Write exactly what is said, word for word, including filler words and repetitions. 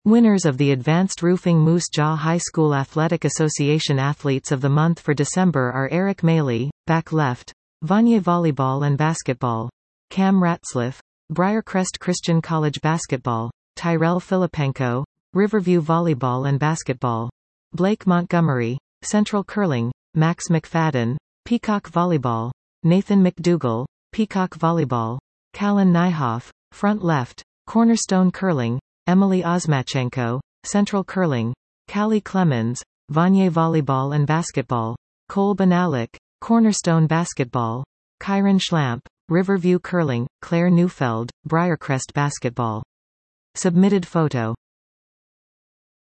Winners of the Advanced Roofing Moose Jaw High School Athletic Association Athletes of the Month for December are Eric Maley, back left, Vanier Volleyball and Basketball, Cam Ratzliff, Briarcrest Christian College Basketball, Tyrell Filipenko, Riverview Volleyball and Basketball, Blake Montgomery, Central Curling, Max McFadden, Peacock Volleyball, Nathan McDougall, Peacock Volleyball, Callan Nyhoff, Front Left, Cornerstone Curling, Emily Osmachenko, Central Curling, Callie Clemens, Vanier Volleyball and Basketball, Cole Banalik, Cornerstone Basketball, Kyron Schlamp, Riverview Curling, Claire Neufeld, Briarcrest Basketball. Submitted photo.